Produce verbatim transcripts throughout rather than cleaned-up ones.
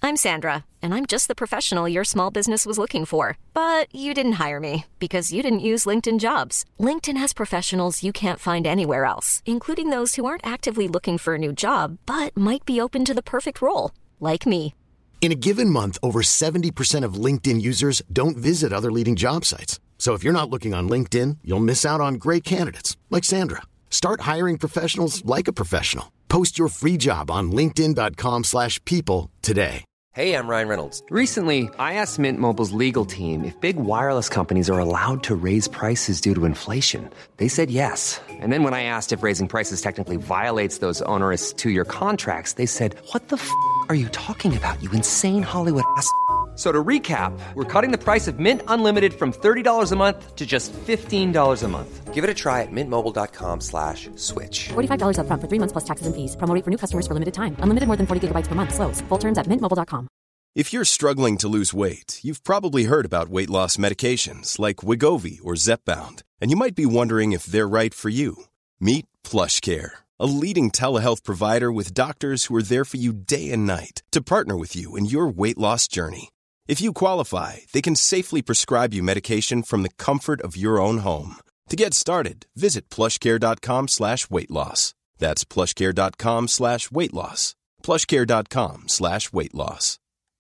I'm Sandra, and I'm just the professional your small business was looking for. But you didn't hire me because you didn't use LinkedIn Jobs. LinkedIn has professionals you can't find anywhere else, including those who aren't actively looking for a new job, but might be open to the perfect role, like me. In a given month, over seventy percent of LinkedIn users don't visit other leading job sites. So if you're not looking on LinkedIn, you'll miss out on great candidates like Sandra. Start hiring professionals like a professional. Post your free job on linkedin dot com slash people today. Hey, I'm Ryan Reynolds. Recently, I asked Mint Mobile's legal team if big wireless companies are allowed to raise prices due to inflation. They said yes. And then when I asked if raising prices technically violates those onerous two-year contracts, they said, what the f*** are you talking about, you insane Hollywood ass f- So to recap, we're cutting the price of Mint Unlimited from thirty dollars a month to just fifteen dollars a month. Give it a try at mintmobile.com slash switch. forty-five dollars up front for three months plus taxes and fees. Promo rate for new customers for limited time. Unlimited more than forty gigabytes per month. Slows full terms at mint mobile dot com. If you're struggling to lose weight, you've probably heard about weight loss medications like Wegovy or Zepbound, and you might be wondering if they're right for you. Meet PlushCare, a leading telehealth provider with doctors who are there for you day and night to partner with you in your weight loss journey. If you qualify, they can safely prescribe you medication from the comfort of your own home. To get started, visit plushcare.com slash weight loss. That's plushcare.com slash weight loss. plushcare.com slash weight loss.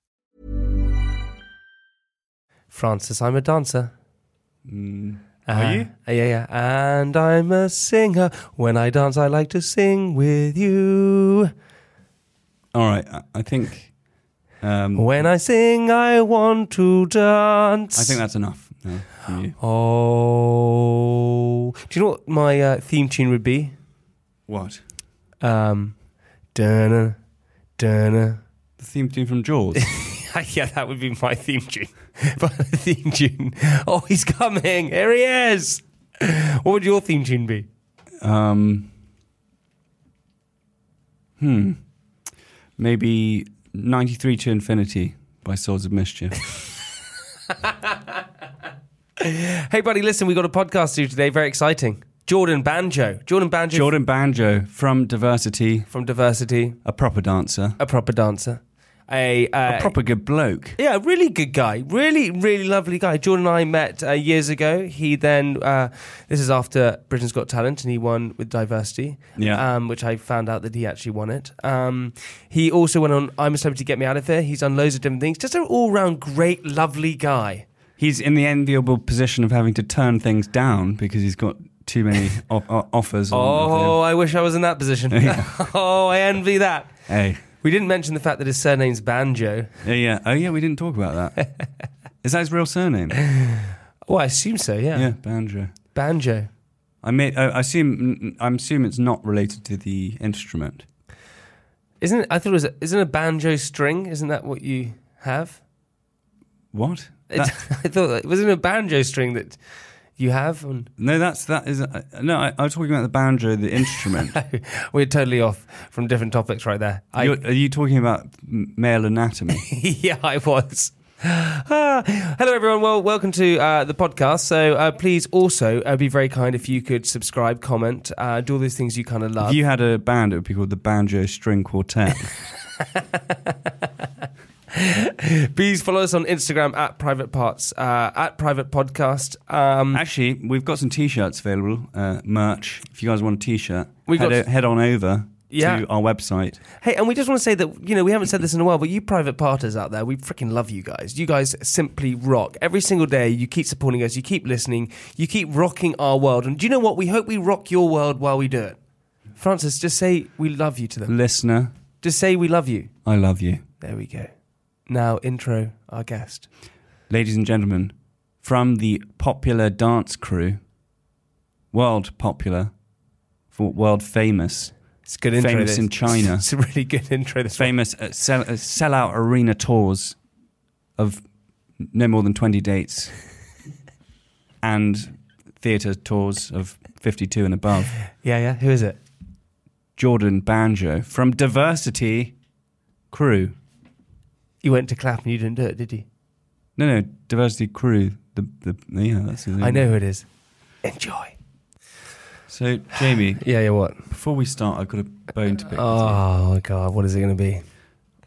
Francis, I'm a dancer. Mm. Uh, Are you? Uh, yeah, yeah. And I'm a singer. When I dance, I like to sing with you. All right, I, I think... Um, when I sing, I want to dance. I think that's enough no, from you. Oh. Do you know what my uh, theme tune would be? What? Um, Dunna, dunna. The theme tune from Jaws? Yeah, that would be my theme tune. But the theme tune. Oh, he's coming. Here he is. What would your theme tune be? Um. Hmm. Maybe ninety-three to Infinity by Swords of Mischief. Hey, buddy, listen, we got a podcast to do today. Very exciting. Jordan Banjo. Jordan Banjo. Jordan Banjo from Diversity. From Diversity. A proper dancer. A proper dancer. A, uh, a proper good bloke. Yeah, a really good guy. Really, really lovely guy. Jordan and I met uh, years ago. He then, uh, this is after Britain's Got Talent, and he won with Diversity, yeah. um, which I found out that he actually won it. Um, he also went on I'm a Celebrity, Get Me Out of Here. He's done loads of different things. Just an all-round great, lovely guy. He's in the enviable position of having to turn things down because he's got too many o- o- offers. Oh, I wish I was in that position. Yeah. Oh, I envy that. Hey. We didn't mention the fact that his surname's Banjo. Yeah, yeah. Oh, yeah, we didn't talk about that. Is that his real surname? Oh, I assume so, yeah. Yeah, Banjo. Banjo. I may, I assume, I assume it's not related to the instrument. Isn't it? I thought it was. Isn't a banjo string? Isn't that what you have? What? That, I thought that, wasn't it a banjo string that you have? On... No, that's that is uh, no. I, I was talking about the banjo, the instrument. No, we're totally off from different topics right there. I, are you talking about male anatomy? Yeah, I was. Ah, hello, everyone. Well, welcome to uh, the podcast. So uh, please also uh, be very kind if you could subscribe, comment, uh, do all those things you kind of love. If you had a band, it would be called the Banjo String Quartet. Please follow us on Instagram at Private Parts, uh, at Private Podcast. Um, Actually, we've got some T-shirts available, uh, merch. If you guys want a T-shirt, we head, got o- head on over yeah. to our website. Hey, and we just want to say that, you know, we haven't said this in a while, but you Private Parters out there, we freaking love you guys. You guys simply rock. Every single day, you keep supporting us, you keep listening, you keep rocking our world. And do you know what? We hope we rock your world while we do it. Francis, just say we love you to them. Listener. Just say we love you. I love you. There we go. Now, intro our guest. Ladies and gentlemen, from the popular dance crew, world popular, for world famous, it's good intro. Famous this. in China. It's a really good intro. This famous uh, sell, uh, sell-out arena tours of no more than twenty dates, and theatre tours of fifty-two and above. Yeah, yeah. Who is it? Jordan Banjo from Diversity Crew. You went to clap and you didn't do it, did you? No, no, Diversity Crew. The, the yeah, that's his name. I know who it is. Enjoy. So, Jamie. Yeah, yeah, what? Before we start, I've got a bone to pick. Oh, God, what is it going to be?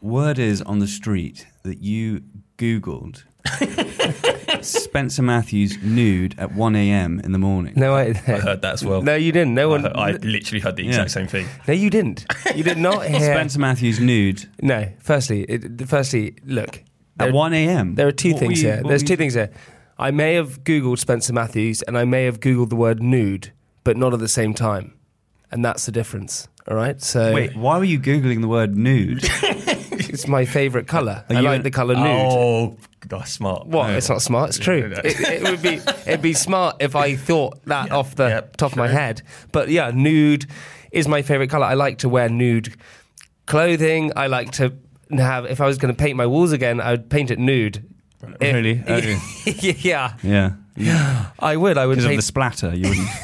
word is on the street that you Googled Spencer Matthews nude at one a.m. in the morning. No, I, I heard that as well. No, you didn't. No I, one. heard, I literally heard the exact Yeah. same thing. No, you didn't. You did not hear. Spencer Matthews nude No. Firstly, it, firstly, look. at one a.m. There are two What were things you- here. what There's were two you- things here. I may have Googled Spencer Matthews and I may have Googled the word nude, but not at the same time. And that's the difference. All right? So Wait, why were you Googling the word nude? it's my favourite colour. I you like an- the colour nude. Oh, God, smart. What? Oh. It's not smart. It's true. No, no. It, it would be. It'd be smart if I thought that Yeah, off the yeah, top of my true. head. But yeah, nude is my favourite colour. I like to wear nude clothing. I like to have. If I was going to paint my walls again, I would paint it nude. If- Really? Oh, yeah, yeah. I would. I would Because of paint. the splatter, you wouldn't.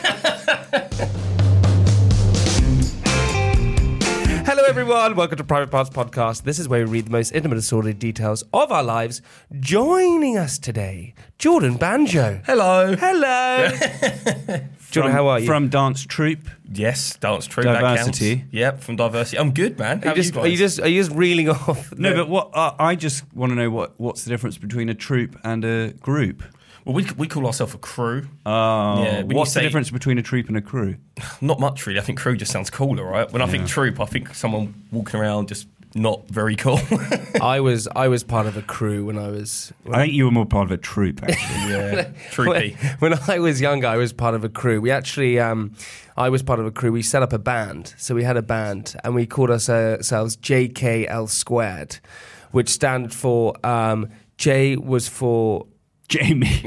Hello, everyone. Welcome to Private Parts Podcast. This is where we read the most intimate and sordid details of our lives. Joining us today, Jordan Banjo. Hello. Hello. Jordan, how are you? From Dance Troupe. Yes, dance troupe. Diversity. That counts. Yep, from Diversity. I'm good, man. How Are you, just, you are guys? you just are you just reeling off? No, the- but what uh, I just want to know what what's the difference between a troupe and a group? Well, we we call ourselves a crew. Oh, Yeah, when you what's the say- difference between a troupe and a crew? Not much, really. I think crew just sounds cooler, right? When I think troop, I think someone walking around just not very cool. I was I was part of a crew when I was I think you were more part of a troupe, actually. yeah, when, troopy. when I was younger. I was part of a crew. We actually um, I was part of a crew. We set up a band, so we had a band, and we called us, uh, ourselves J K L squared, which stood for um, J was for. Jamie.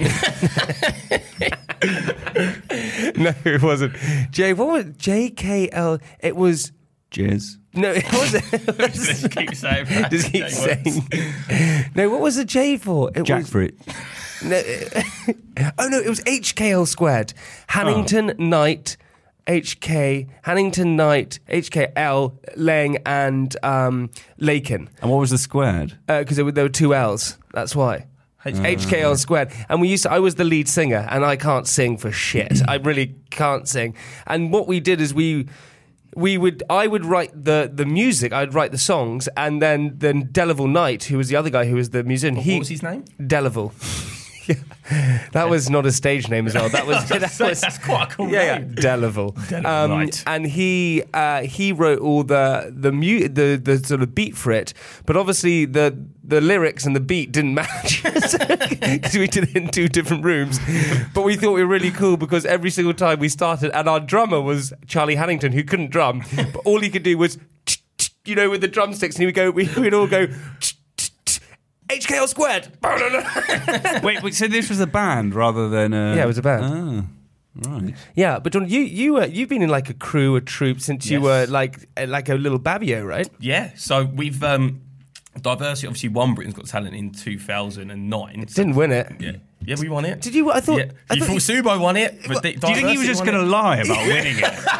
No, it wasn't. J. What was J K L? It was Jizz. no. It wasn't. It was, Just keep saying that. just keep Okay, saying. No, what was the J for? It was, Jackfruit. No, oh no, it was H K L squared. Hannington Knight, H K, Hannington Knight, H K L, Lang, and um, Lakin. And what was the squared? Because there, were- there were two L's. That's why. H K L squared. And we used to, I was the lead singer, and I can't sing for shit. I really can't sing. And what we did is we. We would, I would write the, the music, I'd write the songs, and then then Delaval Knight, who was the other guy who was the musician, What, he what was his name? Delaval. That was not a stage name as well. That was that That's, was that's quite a cool yeah, yeah, name. Delaval. Delaval Um, Knight. and he uh, he wrote all the the, mu- the the sort of beat for it, but obviously the the lyrics and the beat didn't match because we did it in two different rooms. But we thought we were really cool because every single time we started, and our drummer was Charlie Hannington, who couldn't drum, but all he could do was you know with the drumsticks, and he would go, we would all go. H K L squared. wait, wait, so this was a band rather than a... Yeah, it was a band. Oh, right. Yeah, but John, you you uh, you've been in like a crew, a troupe since you Yes. were like uh, like a little babio, right? Yeah, so we've um, Diversity obviously won Britain's Got Talent in two thousand nine. Didn't win it. Yeah, yeah, we won it. Did you? I thought. Yeah. I you thought thought Subo won it? But Di- Do you think he was Diversity just won going to it? lie about winning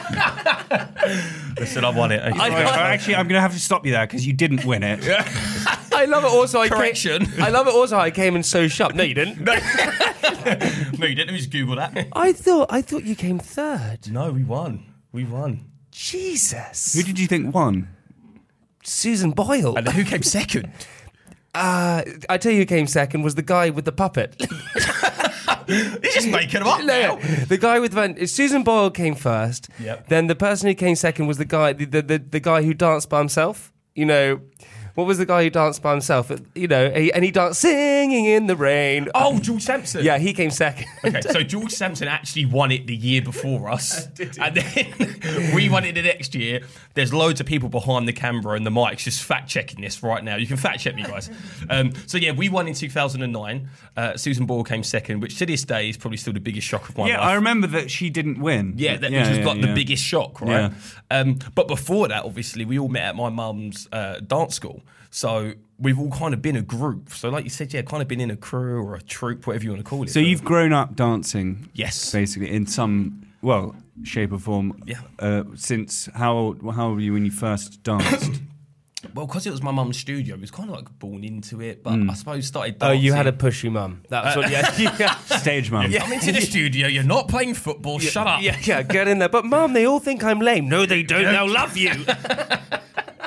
it? Listen, I won it. I- Well, actually, I'm going to have to stop you there because you didn't win it. I love it. Also, I Correction. Came, I love it. Also, I came in so sharp. No, you didn't. no, no, you didn't. Let me just Google that. I thought. I thought you came third. No, we won. We won. Jesus. Who did you think won? Susan Boyle. And then who came second? Uh, I tell you, who came second was the guy with the puppet. He's just making them up No, now. the guy with Van, Susan Boyle came first. Yep. Then the person who came second was the guy, the, the, the, the guy who danced by himself. You know, what was the guy who danced by himself? You know, he, and he danced singing in the rain. Oh, George Sampson. Yeah, he came second. Okay, so George Sampson actually won it the year before us. And then we won it the next year. There's loads of people behind the camera and the mics just fact-checking this right now. You can fact-check me, guys. Um, so, yeah, we won in two thousand nine. Uh, Susan Boyle came second, which to this day is probably still the biggest shock of my Yeah, life. I remember that she didn't win. Yeah, that, which was yeah, like yeah. the biggest shock, right? Yeah. Um, but before that, obviously, we all met at my mum's uh, dance school. So we've all kind of been a group. So like you said, yeah, kind of been in a crew or a troupe, whatever you want to call it. So you've grown up dancing, Yes. basically in some well shape or form. Yeah. Uh, since how old? How old were you when you first danced? Well, because it was my mum's studio, I was kind of like born into it, but I suppose started Oh, dancing. you had a pushy mum. That was what. Yeah, yeah. Stage mum. I'm into the studio, you're not playing football, shut up. Yeah, yeah, get in there. But mum, they all think I'm lame. No, they don't. They'll love you.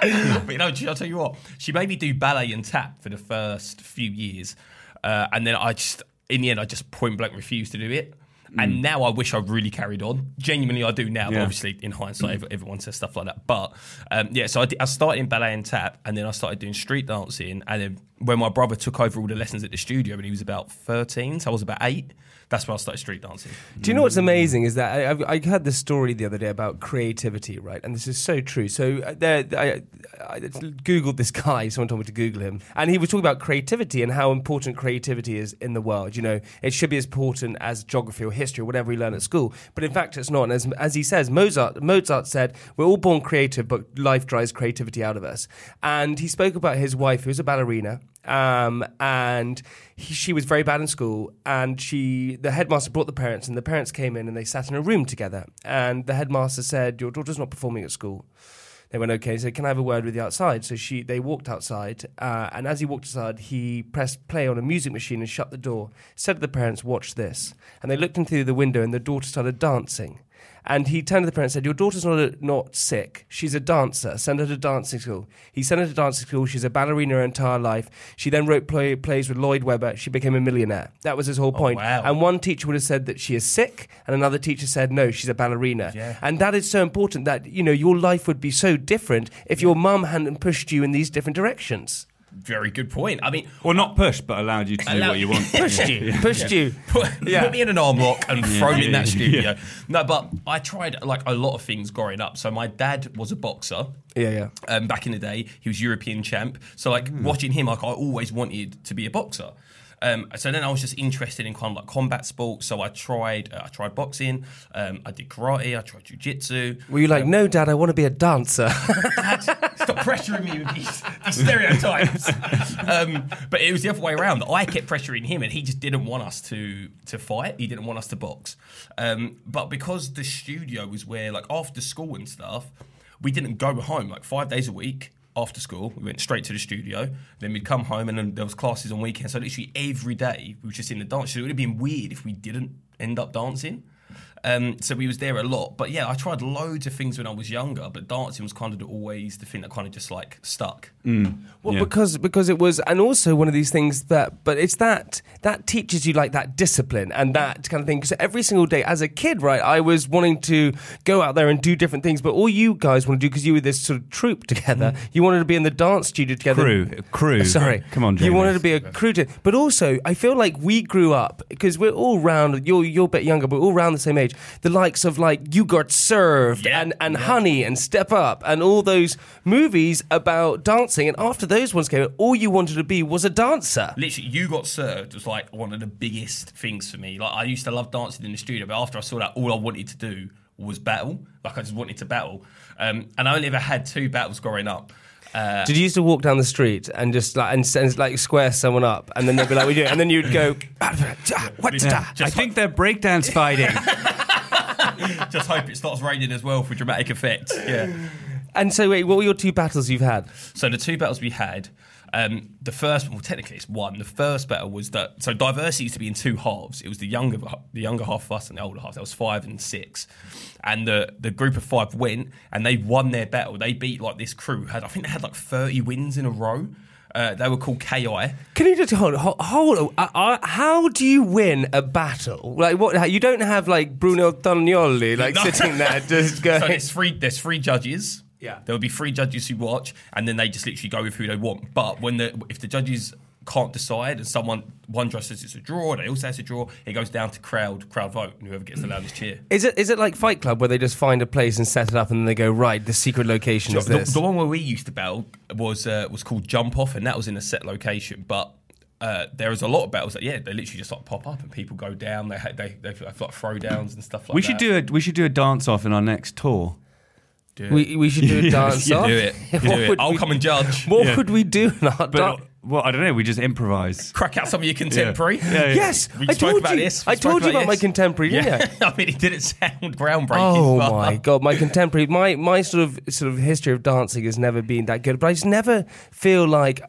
But you know, I'll tell you what, she made me do ballet and tap for the first few years. Uh, and then I just, in the end, I just point blank refused to do it. And mm. now I wish I'd really carried on. Genuinely, I do now. Yeah. But obviously, in hindsight, mm. everyone says stuff like that. But um, yeah, so I, did, I started in ballet and tap, and then I started doing street dancing. And then when my brother took over all the lessons at the studio, when he was about thirteen, so I was about eight. That's when I started street dancing. Do you know what's amazing is that I, I, I heard this story the other day about creativity, right? And this is so true. So uh, there, I, I Googled this guy, someone told me to Google him, and he was talking about creativity and how important creativity is in the world. You know, it should be as important as geography or history or whatever we learn at school. But in fact, it's not. And as, as he says, Mozart, Mozart said, we're all born creative, but life drives creativity out of us. And he spoke about his wife, who was a ballerina, Um, and he, she was very bad in school, and she, the headmaster brought the parents, and the parents came in and they sat in a room together, and the headmaster said, your daughter's not performing at school. They went, okay, so can I have a word with you outside? So she, they walked outside, uh, and as he walked outside, he pressed play on a music machine and shut the door, said to the parents, watch this. And they looked in through the window, and the daughter started dancing. And he turned to the parents and said, your daughter's not a, not sick. She's a dancer. Send her to dancing school. He sent her to dancing school. She's a ballerina her entire life. She then wrote play, plays with Lloyd Webber. She became a millionaire. That was his whole point. Oh, wow. And one teacher would have said that she is sick, and another teacher said, no, she's a ballerina. Yeah. And that is so important that, you know, your life would be so different if your mum hadn't pushed you in these different directions. Very good point. I mean, or not pushed, but allowed you to do allow- what you want. Pushed you, yeah. pushed yeah. you. Put, yeah. put me in an arm lock and Yeah. throw me in that Yeah. studio. Yeah. No, but I tried like a lot of things growing up. So my dad was a boxer. Yeah, yeah. Um, back in the day, he was European champ. So like mm. watching him, like I always wanted to be a boxer. Um, so then I was just interested in kind of like combat sports. So I tried, uh, I tried boxing. Um, I did karate. I tried jiu-jitsu. Were you like, um, no, Dad, I want to be a dancer? Dad, stop pressuring me with these, these stereotypes. um, but it was the other way around. I kept pressuring him, and he just didn't want us to to fight. He didn't want us to box. Um, but because the studio was where, like, after school and stuff, we didn't go home like five days a week. After school, we went straight to the studio. Then we'd come home, and then there was classes on weekends. So literally every day we were just in the dance. So it would have been weird if we didn't end up dancing. Um, so we was there a lot. But yeah, I tried loads of things when I was younger, but dancing was kind of the, always the thing that kind of just like stuck. Mm. Well, Yeah. because because it was, and also one of these things that, but it's that that teaches you like that discipline and that kind of thing. Because every single day, as a kid, right, I was wanting to go out there and do different things. But all you guys want to do, because you were this sort of troupe together, mm. you wanted to be in the dance studio together. Crew, crew. Sorry, Come on, Jamie. You wanted to be a crew. To, but also, I feel like we grew up because we're all round. You're you're a bit younger, but we're all around the same age. The likes of like You Got Served Yeah. and and Yeah. Honey and Step Up and all those movies about dancing. And after those ones came, all you wanted to be was a dancer. Literally, You Got Served was like one of the biggest things for me. Like I used to love dancing in the studio, but after I saw that, all I wanted to do was battle. Like I just wanted to battle. Um, and I only ever had two battles growing up. Uh, Did you used to walk down the street and just like and, and like square someone up, and then they'd be like, "We do," and then you'd go, "What's Yeah. that?" I think they're breakdance fighting. just hope it starts raining as well for dramatic effect. Yeah. And so, wait, what were your two battles you've had? So the two battles we had, um, the first, well, technically it's one. The first battle was that, so diversity used to be in two halves. It was the younger, the younger half of us and the older half. That was five and six, and the the group of five went and they won their battle. They beat like this crew who had, I think they had like thirty wins in a row. Uh, they were called K I. Can you just hold hold? hold uh, uh, how do you win a battle? Like what? You don't have like Bruno Tognoli like No. sitting there just going. So there's three, there's three judges. Yeah. There will be three judges who watch, and then they just literally go with who they want. But when the if the judges can't decide, and someone one judge says it's a draw, they all say it's a draw, it goes down to crowd crowd vote, and whoever gets the loudest cheer. Is it is it like Fight Club where they just find a place and set it up and then they go, right, the secret location is the, this? the one where we used to battle was uh, was called Jump Off, and that was in a set location. But uh, there was a lot of battles that yeah, they literally just like pop up and people go down. They ha- they they have like throwdowns and stuff like we that. should do a we should do a dance off in our next tour. Do it. we we should do a Yes, dance you off. do it. What Do it. would I'll we- come and judge. What Yeah. would we do in our But dance? well, I don't know. We just improvise. Crack out some of your contemporary. Yeah, yeah. Yes, We I spoke told about you. this. We I spoke told you about my this. contemporary, didn't Yeah, I? I mean, it didn't sound groundbreaking. Oh but my god, my contemporary, my my sort of sort of history of dancing has never been that good. But I just never feel like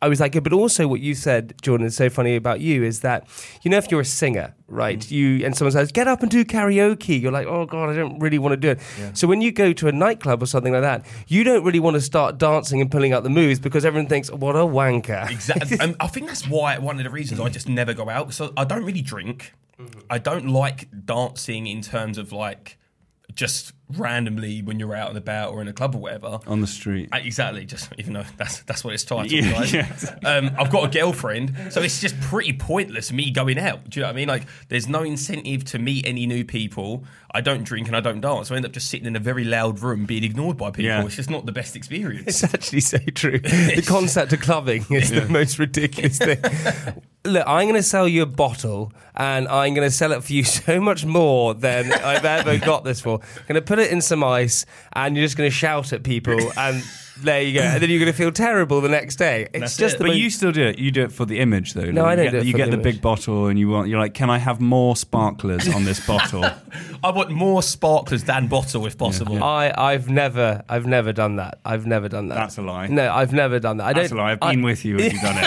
I was like, but also what you said, Jordan, is so funny about you is that, you know, if you're a singer, right, mm. you and someone says, get up and do karaoke, you're like, oh, God, I don't really want to do it. Yeah. So when you go to a nightclub or something like that, you don't really want to start dancing and pulling out the moves because everyone thinks, what a wanker. Exactly. um, I think that's why one of the reasons I just never go out. So I don't really drink. Mm-hmm. I don't like dancing in terms of like, just randomly when you're out and about or in a club or whatever. On the street. Uh, exactly, just even though that's that's what it's titled, yeah, guys. Yeah. Um, I've got a girlfriend, so it's just pretty pointless me going out. Do you know what I mean? Like, there's no incentive to meet any new people. I don't drink and I don't dance. So I end up just sitting in a very loud room being ignored by people. Yeah. It's just not the best experience. It's actually so true. The concept of clubbing is yeah. the most ridiculous thing. Look, I'm going to sell you a bottle and I'm going to sell it for you so much more than I've ever got this for. I'm going to put it in some ice and you're just going to shout at people and there you go. And then you're going to feel terrible the next day. It's That's just it. the But most... you still do it. You do it for the image, though. No, I don't you get, do it You for get the the, image. big bottle and you want. You're like, can I have more sparklers on this bottle? I want more sparklers than bottle if possible. Yeah. I, I've never, I've never done that. I've never done that. That's a lie. No, I've never done that. I That's don't, a lie. I've been I, with you if you've done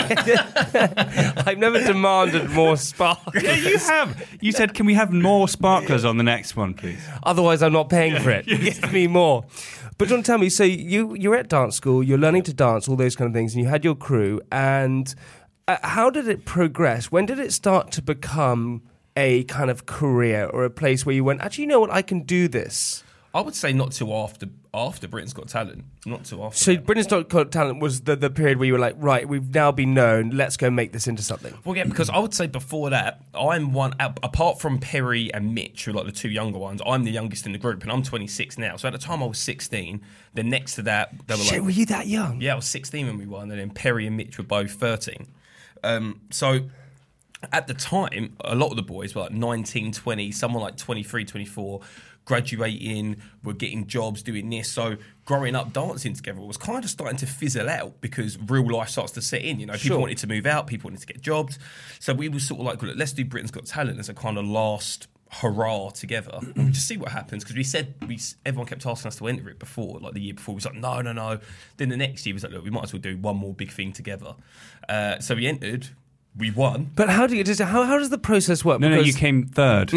it. I've never demanded more sparklers. Yeah, you have. You said, can we have more sparklers on the next one, please? Otherwise, I'm not paying for it. Give me more. But John, tell me, so you, you're at dance school, you're learning to dance, all those kind of things, and you had your crew, and uh, how did it progress? When did it start to become a kind of career or a place where you went, actually, you know what, I can do this? I would say not till after after Britain's Got Talent. Not till after. So that. Britain's Got Talent was the, the period where you were like, right, we've now been known, let's go make this into something. Well, yeah, because I would say before that, I'm one, apart from Perry and Mitch, who are like the two younger ones, I'm the youngest in the group, and I'm twenty-six now. So at the time I was sixteen, then next to that, they were Shit, like... were you that young? Yeah, I was sixteen when we won, and then Perry and Mitch were both thirteen. Um, so... At the time, a lot of the boys were like nineteen, twenty, someone like twenty-three, twenty-four, graduating, were getting jobs, doing this. So growing up dancing together was kind of starting to fizzle out because real life starts to set in. You know, people Sure. wanted to move out, people wanted to get jobs. So we were sort of like, look, let's do Britain's Got Talent as a kind of last hurrah together and just see what happens, because we said we everyone kept asking us to enter it before, like the year before. We was like, no, no, no. Then the next year we was like, look, we might as well do one more big thing together. Uh, so we entered. We won. But how do you does, how how does the process work? No, no, Because- you came third.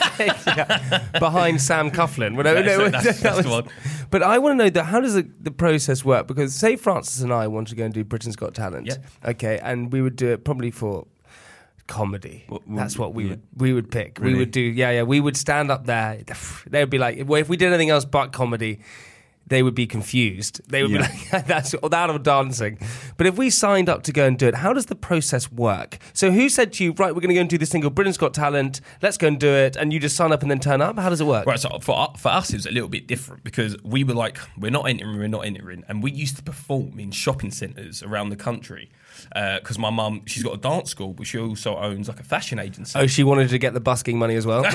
Yeah, behind Sam Coughlin. Well, no, That's no, it, that's- that that's the was- one. But I want to know that how does the, the process work? Because say Francis and I want to go and do Britain's Got Talent, Yep. okay, and we would do it probably for comedy. Well, well, That's what we yeah. would we would pick. Really? We would do yeah yeah. We would stand up there. They would be like, well, if we did anything else but comedy, they would be confused. They would Yeah. be like, that's that of dancing. But if we signed up to go and do it, how does the process work? So who said to you, right, we're going to go and do this thing called Britain's Got Talent, let's go and do it, and you just sign up and then turn up? How does it work? Right, so for, for us, it was a little bit different because we were like, we're not entering, we're not entering. And we used to perform in shopping centres around the country because uh, my mum, she's got a dance school, but she also owns like a fashion agency. Oh, she wanted to get the busking money as well.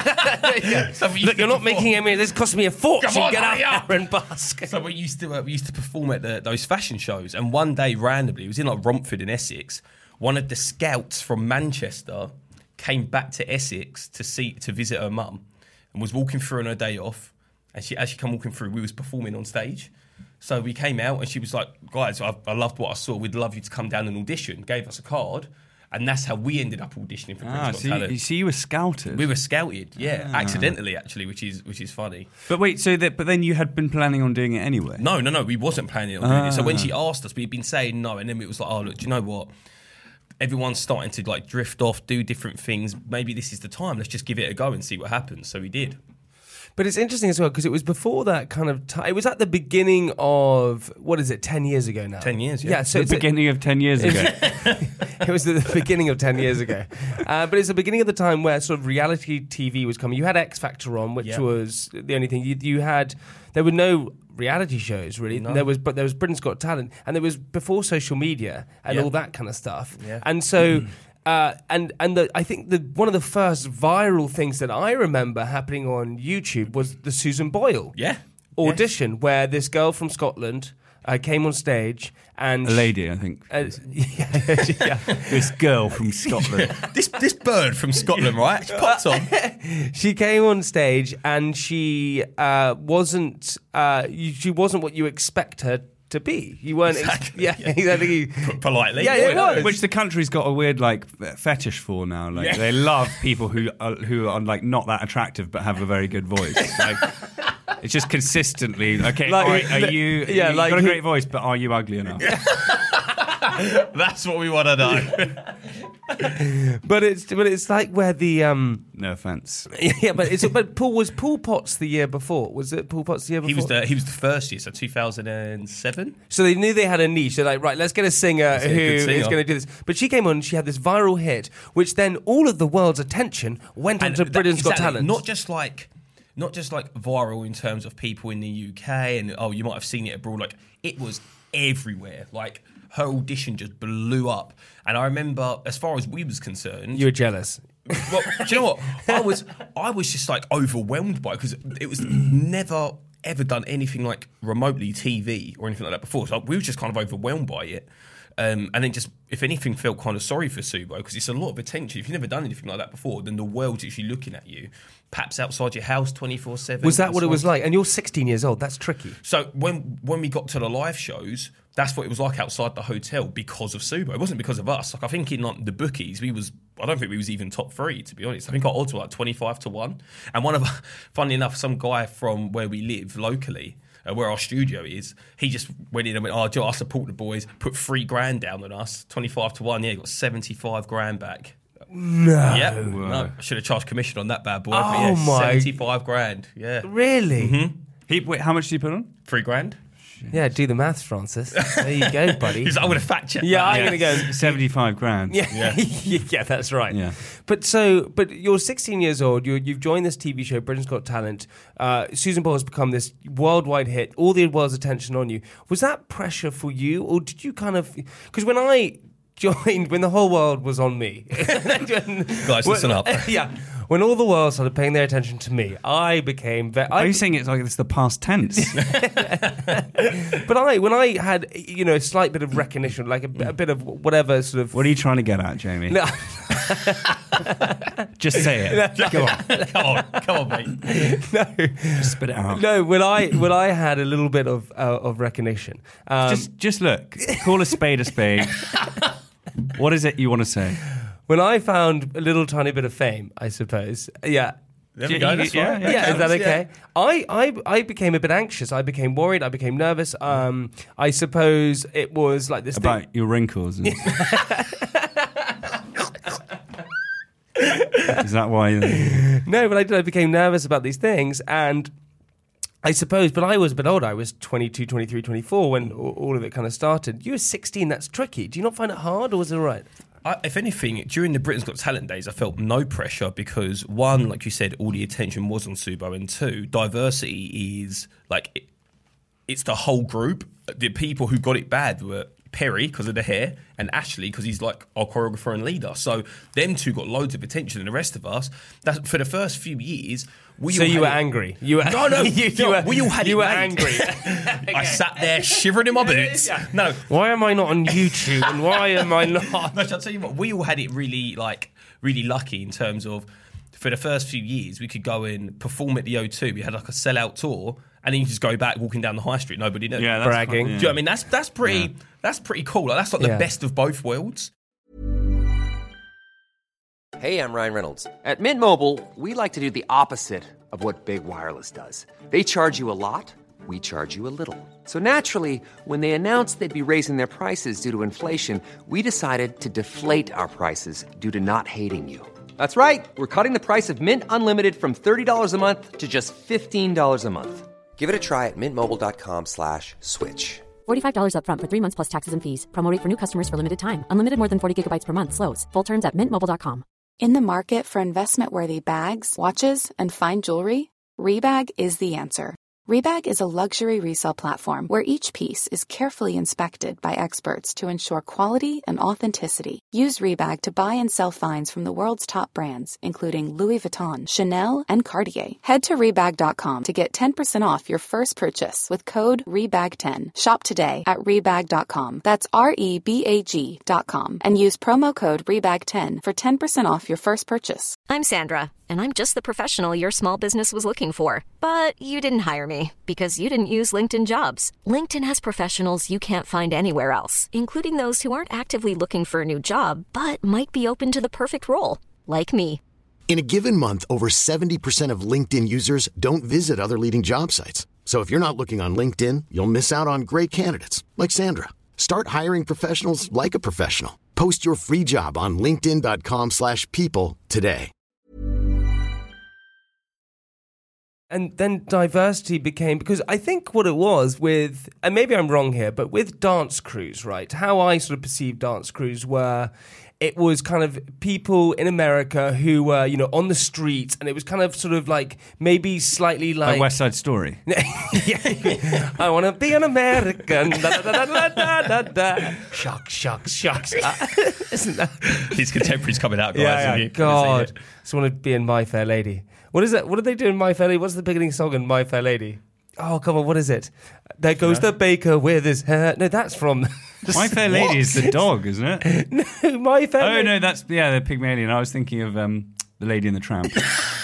Yeah. So we used Look, to you're not perform- making any. This cost me a fortune. Come on, Get out hurry up. there and busk. So we used to uh, we used to perform at the, those fashion shows, and one day randomly, it was in like Romford in Essex. One of the scouts from Manchester came back to Essex to see to visit her mum, and was walking through on her day off. And she, as she come walking through, we was performing on stage. So we came out, and she was like, "Guys, I, I loved what I saw. We'd love you to come down and audition." Gave us a card, and that's how we ended up auditioning for Ah, Britain's so Got you, Talent. so you were scouted. We were scouted, yeah, accidentally actually, which is which is funny. But wait, so that but then you had been planning on doing it anyway. No, no, no, we wasn't planning on doing it. So when Ah. she asked us, we'd been saying no, and then it was like, oh, look, do you know what? Everyone's starting to like drift off, do different things. Maybe this is the time. Let's just give it a go and see what happens. So we did. But it's interesting as well because it was before that kind of time. It was at the beginning of what is it? Ten years ago now. Ten years, yeah. Yeah. So the it's a- beginning of ten years ago. it was the beginning of ten years ago. Uh, but it's the beginning of the time where sort of reality T V was coming. You had X Factor on, which Yeah. was the only thing. You, you had, there were no reality shows really. No. There was, but there was Britain's Got Talent, and there was before social media and Yeah. all that kind of stuff. Yeah. And so, uh, and and the, I think the one of the first viral things that I remember happening on YouTube was the Susan Boyle Yeah. audition, where this girl from Scotland uh, came on stage and A lady, I think. uh, yeah, yeah. This girl from Scotland. This this bird from Scotland, right? She popped on. She came on stage and she uh, wasn't uh, you- she wasn't what you expect her to be. You weren't. Exactly. Ex- yeah, exactly. P- politely. Yeah, it was. Which the country's got a weird like fetish for now. Like Yeah. they love people who are, who are like not that attractive but have a very good voice. Like, it's just consistently okay. Like, all right, are you? yeah, you like got a who- great voice, but are you ugly enough? That's what we want to know. But it's but it's like where the um No offense. yeah, but it's but Paul was Paul Potts the year before. Was it Paul Potts the year before? He was the he was the first year, so two thousand seven. So they knew they had a niche. They're like, right, let's get a singer Let's who get a good is singer. going to do this. But she came on and she had this viral hit, which then all of the world's attention went on to that- Britain's Got exactly, Talent. Not just like, not just like viral in terms of people in the U K and oh, you might have seen it abroad. Like it was everywhere. Like her audition just blew up. And I remember, as far as we was concerned, You were jealous. well, do you know what? I was, I was just like overwhelmed by it because it was never ever done anything like remotely T V or anything like that before. So we were just kind of overwhelmed by it. Um, and then just, if anything, felt kind of sorry for Subo because it's a lot of attention. If you've never done anything like that before, then the world's actually looking at you, perhaps outside your house twenty-four seven. Was that what it was like? And you're sixteen years old. That's tricky. So when when we got to the live shows, that's what it was like outside the hotel because of Subo. It wasn't because of us. Like I think in like the bookies, we was I don't think we was even top three to be honest. I think our odds were like twenty-five to one. And one of, funnily enough, some guy from where we live locally, uh, where our studio is, he just went in and went, "Oh, Joe, I support the boys." Put three grand down on us, twenty-five to one. Yeah, got seventy-five grand back. No. Yep. No, I should have charged commission on that bad boy. Oh, but yeah, my- seventy-five grand. Yeah, Really? Mm-hmm. He, wait, how much did you put on? three grand. Yeah, do the maths, Francis. There you go, buddy. Because I would have fact checked. Yeah, that. I'm going to go. Seventy-five grand. Yeah, yeah. yeah, that's right. Yeah. But so, but you're sixteen years old. You're, you've joined this T V show, Britain's Got Talent. Uh, Susan Boyle has become this worldwide hit. All the world's attention on you. Was that pressure for you, or did you kind of? Because when I joined, when the whole world was on me, Guys, listen up. Yeah, when all the world started paying their attention to me, I became. Ve- Are I, you saying it's like it's the past tense? but I, when I had, you know, a slight bit of recognition, like a, a bit of whatever sort of. What are you trying to get at, Jamie? No. Just say it. Go on. Come on, come on, mate. No, Just spit it out. no. When I when I had a little bit of uh, of recognition, um, Just, just look. Call a spade a spade. What is it you want to say? when I found a little tiny bit of fame, I suppose. Yeah. There we go. That's Yeah, right. yeah. Yeah, is that counts, okay? I, I I became a bit anxious. I became worried. I became nervous. Um, I suppose it was like this About thing. your wrinkles. And... Is that why? No, but I did. I became nervous about these things, and I suppose. But I was a bit older. I was twenty-two, twenty-three, twenty-four when all, all of it kind of started. You were sixteen. That's tricky. Do you not find it hard, or was it all right? I, if anything, during the Britain's Got Talent days, I felt no pressure because one, like you said, all the attention was on Subo, and two, diversity is like it, it's the whole group. The people who got it bad were Perry because of the hair and Ashley because he's like our choreographer and leader. So them two got loads of attention, and the rest of us, that for the first few years, we So all you had were it- angry. You were No, no, you, no, you were, we all had you it were made. angry. I sat there shivering in my boots. No, Why am I not on YouTube? And why am I not? No, I'll tell you what, we all had it really, like, really lucky in terms of, for the first few years, we could go and perform at the O two. We had like a sellout tour, and then you just go back walking down the high street. Nobody knew. Yeah, that's Bragging. fun, yeah. Do you know what I mean? That's that's pretty. Yeah. That's pretty cool. Like, that's like the Yeah. best of both worlds. Hey, I'm Ryan Reynolds. At Mint Mobile, we like to do the opposite of what Big Wireless does. They charge you a lot, we charge you a little. So naturally, when they announced they'd be raising their prices due to inflation, we decided to deflate our prices due to not hating you. That's right. We're cutting the price of Mint Unlimited from thirty dollars a month to just fifteen dollars a month. Give it a try at mintmobile.com slash switch. forty-five dollars up front for three months plus taxes and fees. Promo rate for new customers for limited time. Unlimited more than forty gigabytes per month slows. Full terms at mint mobile dot com. In the market for investment-worthy bags, watches, and fine jewelry, Rebag is the answer. Rebag is a luxury resale platform where each piece is carefully inspected by experts to ensure quality and authenticity. Use Rebag to buy and sell finds from the world's top brands, including Louis Vuitton, Chanel, and Cartier. Head to Rebag dot com to get ten percent off your first purchase with code Rebag ten. Shop today at Rebag dot com. That's R E B A G dot com. And use promo code Rebag ten for ten percent off your first purchase. I'm Sandra, and I'm just the professional your small business was looking for. But you didn't hire me because you didn't use LinkedIn Jobs. LinkedIn has professionals you can't find anywhere else, including those who aren't actively looking for a new job, but might be open to the perfect role, like me. In a given month, over seventy percent of LinkedIn users don't visit other leading job sites. So if you're not looking on LinkedIn, you'll miss out on great candidates like Sandra. Start hiring professionals like a professional. Post your free job on linkedin.com slash people today. And then diversity became, because I think what it was with, and maybe I'm wrong here, but with dance crews, right? How I sort of perceived dance crews were, it was kind of people in America who were, you know, on the streets, and it was kind of sort of like maybe slightly like, Like West Side Story. yeah, I want to be an American. Da, da, da, da, da, da, da. Shucks, shucks, shucks. Isn't that? His contemporaries coming out, guys. Yeah, have yeah. you- God, just want to be in My Fair Lady. What is it? What did they do in My Fair Lady? What's the beginning song in My Fair Lady? Oh, come on, what is it? There goes the baker with his hair. No, that's from... My Fair Lady is the dog, isn't it? No, My Fair Oh, Lady. no, that's, yeah, the Pygmalion. I was thinking of um, The Lady and the Tramp.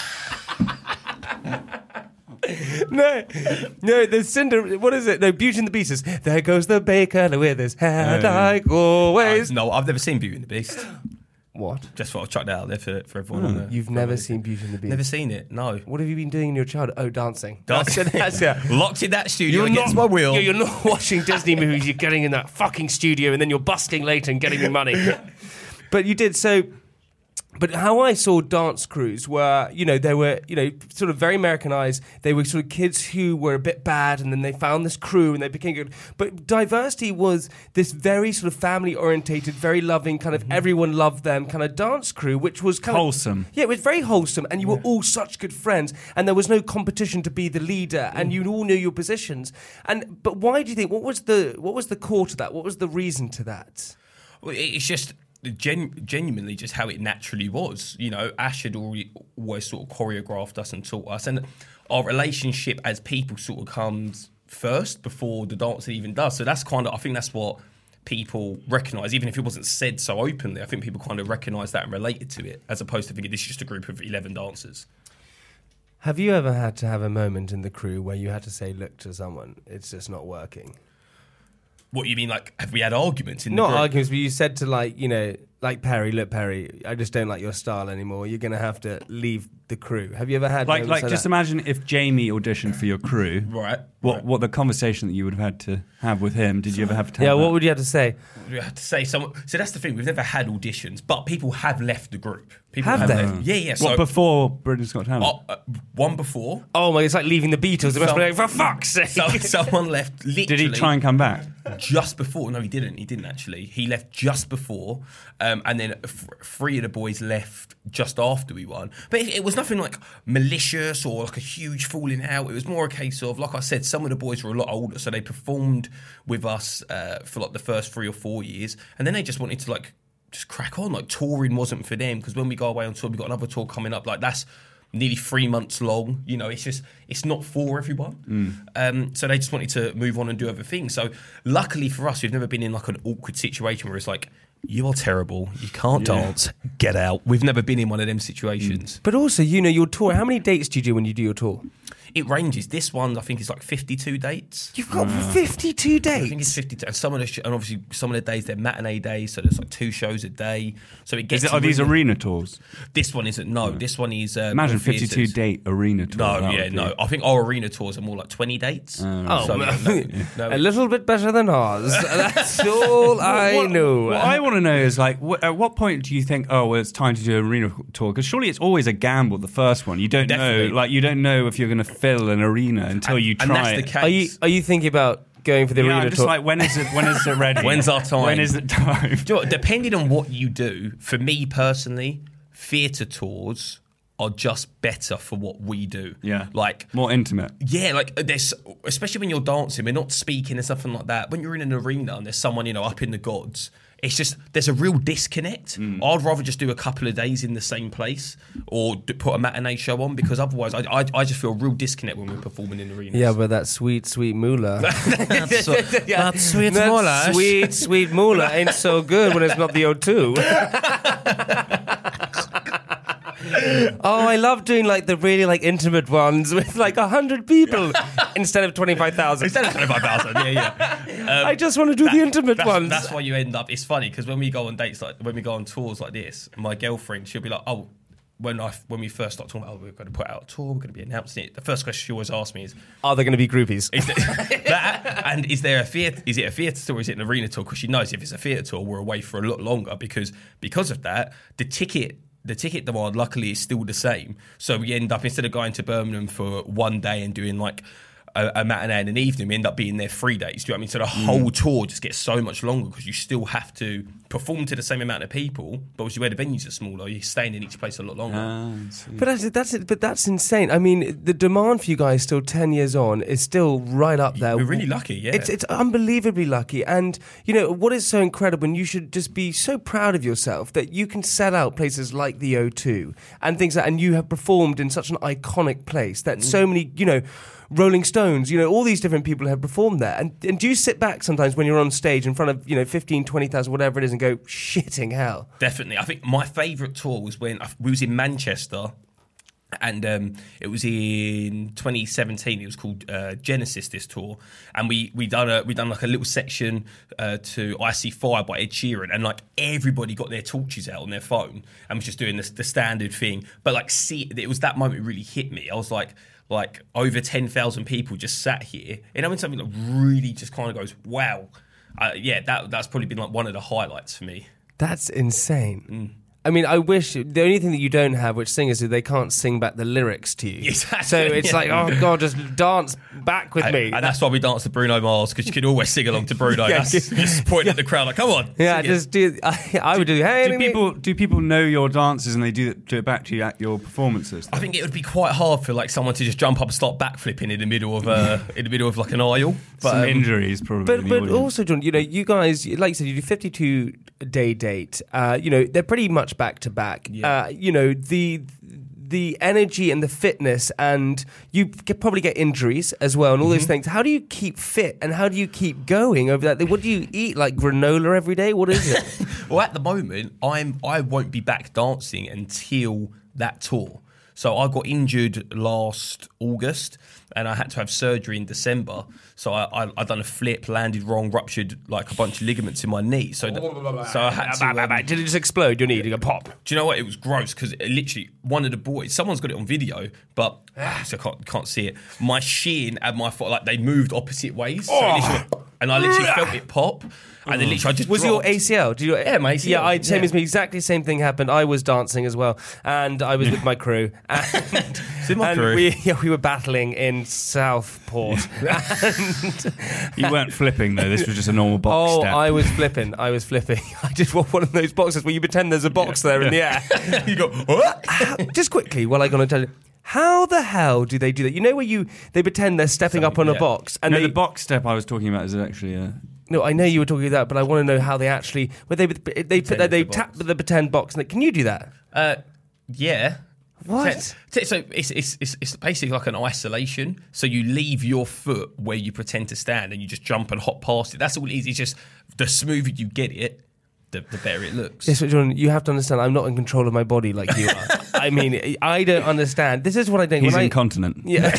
No, no, the Cinder... What is it? No, Beauty and the Beast is... There goes the baker with his hair Oh. like always. No, I've never seen Beauty and the Beast. What? Just thought I'd chuck that out there for, for everyone. on the- You've for never everyone. seen Beauty and the Beast? Never seen it, no. What have you been doing in your childhood? Oh, dancing. Dancing. That's, that's, yeah. Locked in that studio against my will. You're, you're not watching Disney movies. You're getting in that fucking studio and then you're busking later and getting me money. But you did so. But how I saw dance crews were, you know, they were, you know, sort of very Americanized. They were sort of kids who were a bit bad, and then they found this crew and they became good. But diversity was this very sort of family orientated, very loving, kind of Mm-hmm. everyone loved them kind of dance crew, which was kind Wholesome. of, yeah, it was very wholesome, and you were all such good friends, and there was no competition to be the leader, and you all knew your positions. And but why do you think? What was the what was the core to that? What was the reason to that? Well, it's just gen- genuinely just how it naturally was. You know, Ash had already always sort of choreographed us and taught us, and our relationship as people sort of comes first before the dance even does. So that's kind of, I think that's what people recognise, even if it wasn't said so openly. I think people kind of recognise that and related to it, as opposed to thinking this is just a group of eleven dancers. Have you ever had to have a moment in the crew where you had to say, look, to someone, it's just not working? What you mean, like, have we had arguments in the Not group? arguments, but you said to, like, you know, like, Perry, look, Perry, I just don't like your style anymore. You're going to have to leave the crew. Have you ever had Like, moments like, like just that? imagine if Jamie auditioned for your crew. Right. What, right. what the conversation that you would have had to have with him? Did you ever have to? Have Yeah, that? what would you have to say? We have to say someone. So that's the thing. We've never had auditions, but people have left the group. People Have they? left. Yeah, yeah. So What, before Britain's Got Talent? uh, uh, one before. Oh my, it's like leaving the Beatles. It must Some- be like, for fuck's sake. So someone left. Literally. Did he try and come back? Just before. No, he didn't. He didn't actually. He left just before, um, and then f- three of the boys left just after we won. But it, it was nothing like malicious or like a huge falling out. It was more a case of, like I said, some of the boys were a lot older, so they performed with us uh, for like the first three or four years, and then they just wanted to like just crack on. Like touring wasn't for them, because when we go away on tour, we got another tour coming up. Like that's nearly three months long. You know, it's just, it's not for everyone. Mm. Um, so they just wanted to move on and do other things. So luckily for us, we've never been in like an awkward situation where it's like, you are terrible, you can't Yeah. dance, get out. We've never been in one of them situations. But also, you know, your tour, how many dates do you do when you do your tour? It ranges. This one, I think, is like fifty-two dates. You've got fifty-two dates. I think it's fifty-two. And some of the, sh- and obviously some of the days they're matinee days, so there's like two shows a day. So it gets. Is it, are these really- arena tours? This one isn't. No, this one is. Uh, Imagine more theatres. fifty-two date arena tour. No, That yeah, would no. be- I think our arena tours are more like twenty dates. Oh, So, no. no, no. A little bit better than ours. That's all I what, know. What I want to know is like, wh- at what point do you think, oh, well, it's time to do an arena tour? Because surely it's always a gamble. The first one, you don't Definitely. know, like you don't know if you're going to fill an arena until And- you and try that's the it. case. Are you are you thinking about going for the Yeah, arena I'm just tour? like, when is it? When is it ready? When's our time? When is it time? Do you know what, depending on what you do, for me personally, theatre tours are just better for what we do. Yeah, Like, more intimate. yeah, like there's, especially when you're dancing, we're not speaking and something like that. When you're in an arena and there's someone, you know, up in the gods, it's just, there's a real disconnect. Mm. I'd rather just do a couple of days in the same place or d- put a matinee show on, because otherwise I, I, I just feel a real disconnect when we're performing in arenas. Yeah, but that sweet, sweet moolah. that's, so, Yeah. that's sweet That moolah. sweet, sweet moolah ain't so good when it's not the O two. Oh, I love doing like the really like intimate ones with like a hundred people instead of twenty-five thousand. Instead of twenty-five thousand, yeah, yeah. Um, I just want to do that- the intimate that's, ones. That's why you end up. It's funny because when we go on dates, like when we go on tours like this, my girlfriend, she'll be like, "Oh, when I when we first start talking about, oh, we're going to put out a tour, we're going to be announcing it." The first question she always asks me is, Are there going to be groupies? Is there, that, and is there a theatre? Is it a theatre tour? Or is it an arena tour? Because she knows if it's a theatre tour, we're away for a lot longer. Because because of that, the ticket the ticket demand luckily is still the same. So we end up, instead of going to Birmingham for one day and doing like a, a matinee and an evening, we end up being there three days. Do you know what I mean? So the whole tour just gets so much longer because you still have to perform to the same amount of people, but obviously where the venues are smaller, you're staying in each place a lot longer. Ah, But that's that's it. But that's insane. I mean, the demand for you guys still ten years on is still right up there. We're really lucky, yeah. It's it's unbelievably lucky, and you know what is so incredible, and you should just be so proud of yourself that you can sell out places like the O two and things like, and you have performed in such an iconic place that so many, you know, Rolling Stones, you know, all these different people have performed there. And, and do you sit back sometimes when you're on stage in front of, you know, fifteen, twenty thousand, whatever it is, and go, shitting hell? Definitely. I think my favourite tour was when I, we was in Manchester, and um, it was in twenty seventeen. It was called uh, Genesis, this tour, and we we done a we done like a little section uh, to I See Fire by Ed Sheeran, and like everybody got their torches out on their phone and was just doing this, the standard thing. But like, see, it was that moment it really hit me. I was like. Like over ten thousand people just sat here, and I mean something that really just kind of goes, wow, uh, yeah, that that's probably been like one of the highlights for me. That's insane. Mm. I mean, I wish the only thing that you don't have, which singers do, they can't sing back the lyrics to you. Exactly. So it's like, oh god, just dance back with and, me. And that's why we dance to Bruno Mars, because you could always sing along to Bruno. Yeah, That's just- just pointing at the crowd like, come on. Yeah, sing it. just do. I, I would do. Hey, Do me- me- people do people know your dances and they do it, do it back to you at your performances? I think it would be quite hard for like someone to just jump up and start backflipping in the middle of uh, in the middle of like an aisle. But Some um, injuries probably. But in the but audience. also, John, you know, you guys, like you said, you do fifty-two day date. Uh, you know, they're pretty much back to back. Yeah. Uh, you know, the the energy and the fitness, and you get, probably get injuries as well, and all those things. How do you keep fit, and how do you keep going over that? What do you eat? Like granola every day? What is it? Well, at the moment, I'm I won't be back dancing until that tour. So I got injured last August, and I had to have surgery in December. So I I, I done a flip, landed wrong, ruptured like a bunch of ligaments in my knee. So th- so I had to. um, Did it just explode? Your knee? Did it go pop? Do you know what? It was gross because literally one of the boys, someone's got it on video, but so I can't, can't see it. My shin and my foot, like they moved opposite ways. So it literally went, and I literally felt it pop. And then literally I just Was dropped. your A C L? Did you, Yeah, my A C L, Yeah, I, same yeah. as me. Exactly the same thing happened. I was dancing as well, and I was with my crew. And, With my and crew? We, yeah, we were battling in Southport. and, You weren't flipping though. This was just a normal box oh, step. I was flipping. I was flipping. I did one of those boxes where you pretend there's a box there in the air. You go, what? How- just quickly, while I'm going to tell you. How the hell do they do that? You know where you they pretend they're stepping up on a yeah. box, and no, they, the box step I was talking about is actually a. No, I know you were talking about that, but I want to know how they actually. Where they they they, Pretend they, they it's the tap box. the pretend box. And they, can you do that? Uh, yeah. What? So so it's, it's it's it's basically like an isolation. So you leave your foot where you pretend to stand, and you just jump and hop past it. That's all it is. It's just the smoother you get it, the, the better it looks. Yes, but John, you have to understand. I'm not in control of my body like you are. I mean, I don't understand. This is what I think. He's when I, incontinent. Yeah,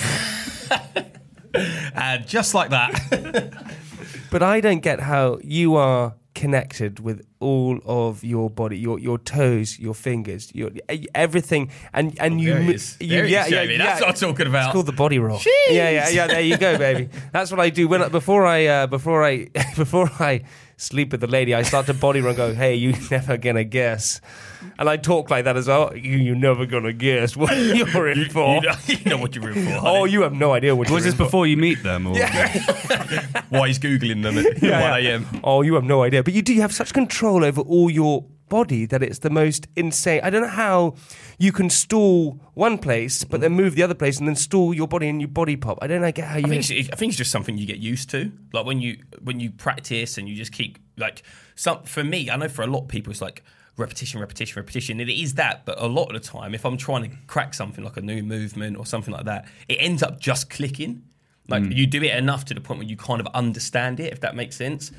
And just like that. but I don't get how you are connected with all of your body, your your toes, your fingers, your everything, and and you, There it mo- is. you There it yeah, is, yeah, Jamie. yeah. That's what I'm talking about. It's called the body roll. Yeah, yeah, yeah. There you go, baby. That's what I do when I, before I uh, before I before I sleep with the lady. I start to body roll and go, "Hey, you never gonna guess." And I talk like that as well. You, you're never gonna guess what you're in for. You know, you know what you're in for. Oh, you have no idea what Was you're this in before you meet them? Or? Why he's Googling them at Yeah, one yeah. a.m. Oh, you have no idea. But you do have such control over all your body that it's the most insane. I don't know how you can stall one place, but then move the other place and then stall your body and your body pop. I don't know get how you. I think, it's, I think it's just something you get used to. Like when you when you practice and you just keep like some. For me, I know for a lot of people, it's like repetition, repetition, repetition. And it is that, but a lot of the time, if I'm trying to crack something like a new movement or something like that, it ends up just clicking. Like you do it enough to the point where you kind of understand it, if that makes sense.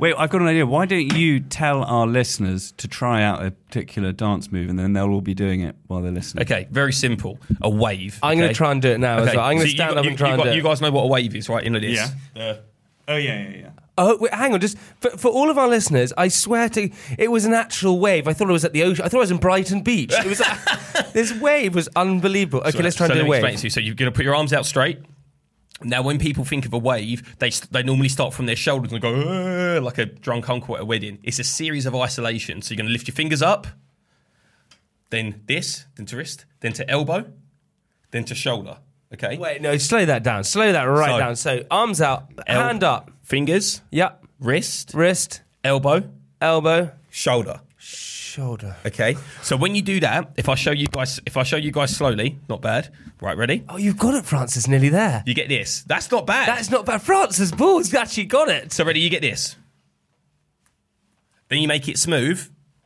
Wait, I've got an idea. Why don't you tell our listeners to try out a particular dance move, and then they'll all be doing it while they're listening? Okay, very simple. A wave. I'm okay? going to try and do it now Okay. as well. I'm going So to stand you, up you, and try you, and got, do it. you guys know what a wave is, right? You know this. Yeah. Uh, Oh, yeah, yeah, yeah. Oh, wait, hang on. Just for, for all of our listeners, I swear to it was an actual wave. I thought it was at the ocean. I thought it was in Brighton Beach. It was this wave was unbelievable. Okay, so, let's try so and do let a me explain wave. it to you. So you're going to put your arms out straight. Now, when people think of a wave, they they normally start from their shoulders and go "Arr," like a drunk uncle at a wedding. It's a series of isolations. So you're going to lift your fingers up, then this, then to wrist, then to elbow, then to shoulder. Okay. Wait, no, slow that down. Slow that right So- down. So arms out, El- hand up. Fingers, Yep. wrist, Wrist, elbow, elbow, shoulder. shoulder. Okay. So when you do that, if I show you guys, if I show you guys slowly, not bad. Right, ready? Oh, you've got it, Francis. Nearly there. You get this. That's not bad. That's not bad. Francis Balls actually got it. So ready? You get this. Then you make it smooth.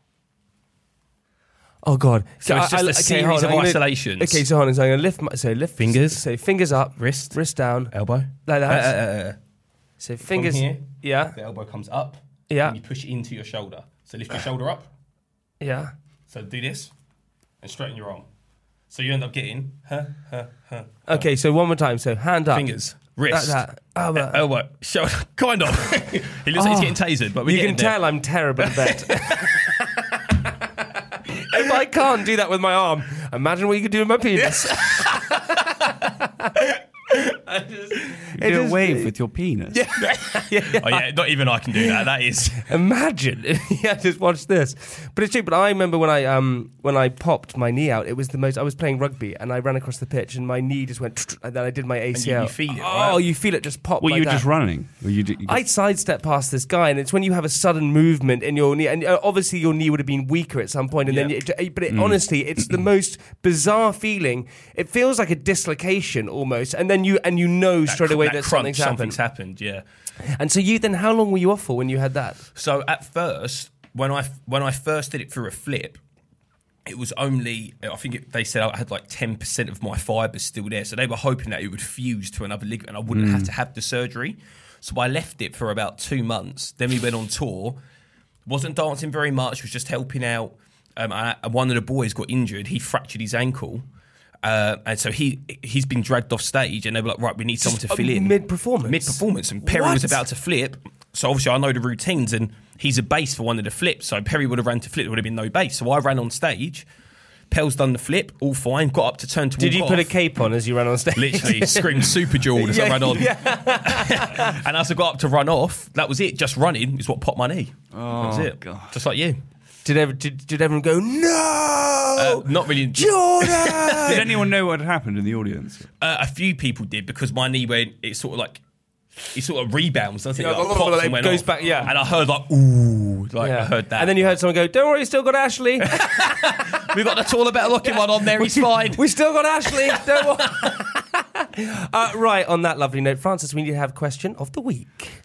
Oh God! So it's just a series hold on, of I'm gonna- isolations. Okay, so hold on. So I'm going to lift my so lift Fingers. So fingers up, Wrist. wrist down, Elbow. like that. Uh, uh, uh, so fingers. here. Yeah, The elbow comes up. Yeah. And you push it into your shoulder. So lift your shoulder up. yeah. So do this. And straighten your arm. So you end up getting huh, huh, huh. Okay, so one more time. So hand up, Fingers. Wrist. Like that. Oh, but- elbow. Shoulder. Kind of. He looks like he's getting tasered, but we're You can getting there. tell I'm terrible at that. If I can't do that with my arm, imagine what you could do with my penis. I just, it Do a just- wave with your penis. yeah, yeah. Oh yeah, not even I can do that. That is. Imagine, yeah, just watch this. But it's true. But I remember when I um when I popped my knee out, it was the most. I was playing rugby and I ran across the pitch and my knee just went, and then I did my A C L. you feel it, Oh, right? you feel it just pop. Well, like you were that. just running. Or you, d- you I sidestepped past this guy, and it's when you have a sudden movement in your knee, and uh, obviously your knee would have been weaker at some point, and then, Yeah. you, but it, honestly, it's the most bizarre feeling. It feels like a dislocation almost, and then you and you know That straight cr- away that that crunch, something's happened. something's happened. Yeah. And so you then, how long were you off for when you had that? So at first, when I when I first did it through a flip, it was only I think it, they said I had like ten percent of my fibres still there, so they were hoping that it would fuse to another ligament and I wouldn't have to have the surgery. So I left it for about two months. Then we went on tour. Wasn't dancing very much. Was just helping out. Um, and one of the boys got injured. He fractured his ankle. Uh, and so he he's been dragged off stage, and they were like, right, we need someone to Just, fill uh, in mid-performance? Mid-performance, and Perry What? was about to flip. So obviously, I know the routines, and he's a bass for one of the flips. So Perry would have ran to flip, there would have been no bass. So I ran on stage. Pell's done the flip, all fine. Got up to turn to Did walk you put a off. cape on as you ran on stage? Literally screamed super jeweled as I Yeah, ran on. yeah. And as I got up to run off, that was it. Just running is what popped my knee. that was it. God. Just like you. Did, ever, did, did everyone go, no, Uh, not really. Jordan? Did anyone know what had happened in the audience? Uh, a few people did because my knee went. It sort of like it sort of rebounds, doesn't it? Yeah, Like, blah, blah, pops blah, and it went goes off. back, yeah. And I heard like ooh, like I heard that. And then you heard someone go, don't worry, still got Ashley. we got the taller, better looking one on there. He's fine. We still got Ashley. Don't worry. uh, right, on that lovely note, Francis, we need to have question of the week.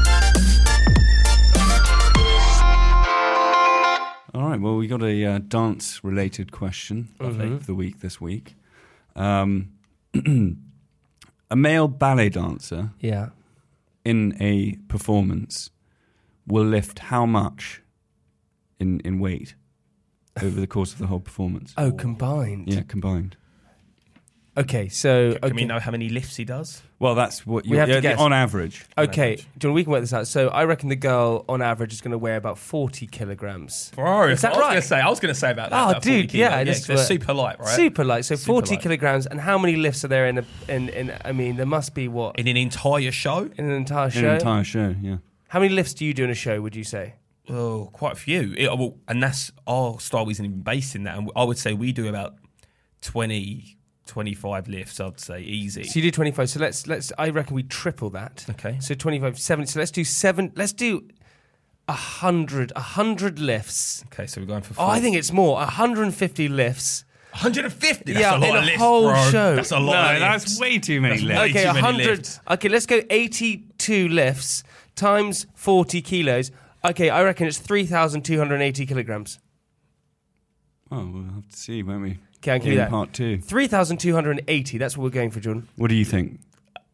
All right, well, we got a uh, dance-related question of the week this week. Um, a male ballet dancer Yeah. in a performance will lift how much in, in weight over the course of the whole performance? Oh, combined. Yeah, combined. Okay, so... Can okay. we know how many lifts he does? Well, that's what you We have to yeah, guess. on average. Okay, John, we can work this out. So I reckon the girl, on average, is going to weigh about forty kilograms. Bro, Is that I was right? going to say. I was going to say about that. Oh, about forty dude, kilo. yeah, yeah, this 'cause they're were- super light, right? Super light. So Super forty light. kilograms. And how many lifts are there in a... In, in, I mean, there must be, what, In an entire show? in an entire show? In an entire show, yeah. How many lifts do you do in a show, would you say? Oh, quite a few. It, well, and that's our style isn't even based in that. And I would say we do about twenty, twenty-five lifts. I'd say easy. So you do twenty-five. So let's let's. I reckon we triple that. Okay. So twenty-five, seventy. So let's do seven. Let's do a hundred. A hundred lifts. Okay, so we're going for. Oh, Four. I think it's more. A hundred and fifty lifts. one hundred fifty. That's Yeah, a lot in of a lifts, whole bro. show. That's a lot. No, of that's lifts. way too many That's lifts. way Okay, too a many hundred. lifts. Okay, let's go eighty-two lifts times forty kilos. Okay, I reckon it's three thousand two hundred eighty kilograms. Oh, we'll have to see, won't we? Okay, I'll give you In that. part two. Three thousand two hundred eighty. That's what we're going for, Jordan. What do you think?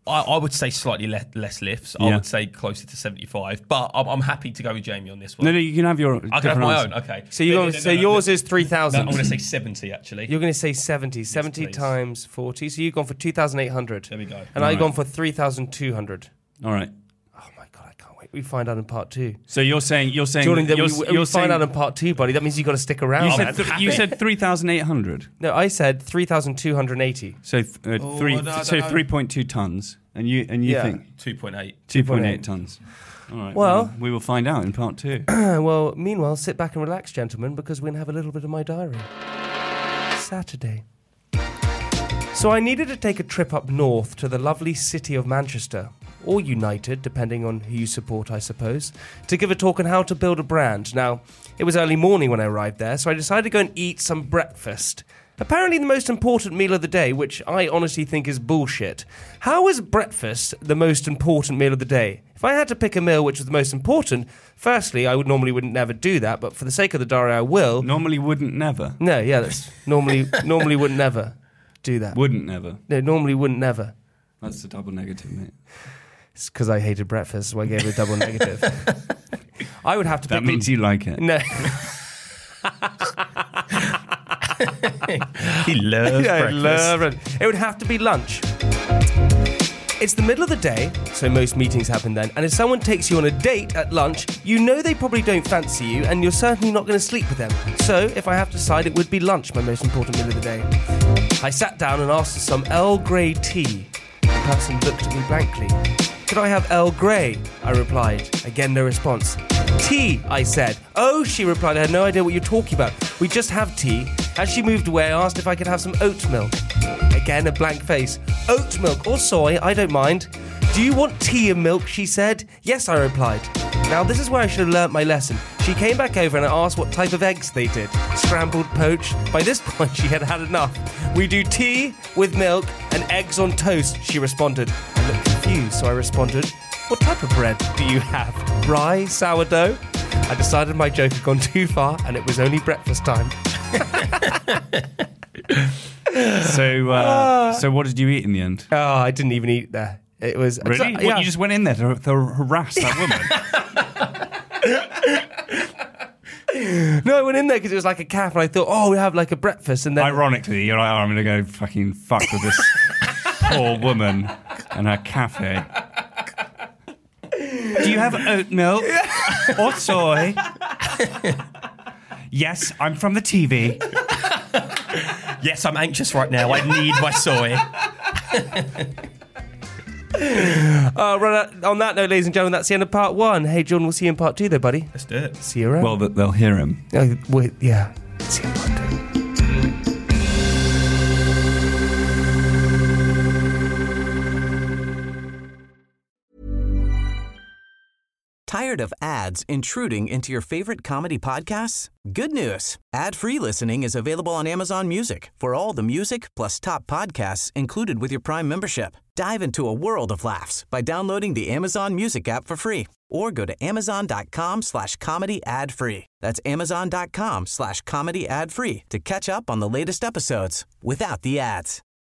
I, I would say slightly le- less lifts. I Yeah. would say closer to seventy-five. But I'm, I'm happy to go with Jamie on this one. No, no, you can have your. I can have my own. Okay. So you No, go, no, no, so no, no, yours no. is three No, thousand. I'm going to say seventy actually. You're going to say seventy. seventy please. times forty. So you've gone for two thousand eight hundred. There we go. And I've Right. gone for three thousand two hundred. All right. Oh my God, I can't wait. We find out in part two. So you're saying you're saying Jordan, then you're, we, you're we saying find out in part two, buddy. That means you've got to stick around. you man. said th- you said three thousand eight hundred. No, I said three thousand two hundred eighty. So th- uh, Oh, three no, I so don't know. three point two tons, and you and you Yeah. think two point eight. two point two point eight eight tons. All right. Well- we will find out in part two. Well, meanwhile, sit back and relax, gentlemen, because we're going to have a little bit of my diary. Saturday. So I needed to take a trip up north to the lovely city of Manchester, or United, depending on who you support, I suppose, to give a talk on how to build a brand. Now, it was early morning when I arrived there, so I decided to go and eat some breakfast. Apparently the most important meal of the day, which I honestly think is bullshit. How is breakfast the most important meal of the day? If I had to pick a meal which was the most important, firstly, I would normally wouldn't never do that, but for the sake of the diary, I will. Normally wouldn't never. No, yeah, that's normally normally wouldn't never do that. Wouldn't never. No, normally wouldn't never. That's the double negative, mate. It's because I hated breakfast, so I gave it a double negative. I would have to That pick... means you like it. No. He loves Yeah, I breakfast. love it. It would have to be lunch. It's the middle of the day, so most meetings happen then, and if someone takes you on a date at lunch, you know they probably don't fancy you, and you're certainly not going to sleep with them. So, if I have to decide, it would be lunch, my most important meal of the day. I sat down and asked for some Earl Grey tea. The person looked at me blankly. Could I have Earl Grey? I replied. Again, no response. Tea, I said. Oh, she replied, I had no idea what you're talking about. We just have tea. As she moved away, I asked if I could have some oat milk. Again, a blank face. Oat milk or soy, I don't mind. Do you want tea and milk, she said. Yes, I replied. Now, this is where I should have learnt my lesson. She came back over and I asked what type of eggs they did. Scrambled, poached. By this point, she had had enough. We do tea with milk and eggs on toast, she responded. I looked confused, so I responded, what type of bread do you have? Rye, sourdough? I decided my joke had gone too far and it was only breakfast time. So, uh, so what did you eat in the end? Oh, I didn't even eat there. It was... Really? Yeah. What, you just went in there to, to harass that woman? No, I went in there because it was like a cafe and I thought, oh, we have like a breakfast and then... Ironically, you're like, oh, I'm going to go fucking fuck with this poor woman and her cafe. Do you have oat milk or soy? Yes, I'm from the T V. Yes, I'm anxious right now. I need my soy. Uh, right, on that note, ladies and gentlemen, that's the end of part one. Hey, John, we'll see you in part two, though, buddy. Let's do it. See you around. Well, th- they'll hear him. Uh, wait, yeah. See you in part two. Tired of ads intruding into your favorite comedy podcasts? Good news. Ad-free listening is available on Amazon Music for all the music plus top podcasts included with your Prime membership. Dive into a world of laughs by downloading the Amazon Music app for free or go to amazon.com slash comedy ad free. That's amazon.com slash comedy ad free to catch up on the latest episodes without the ads.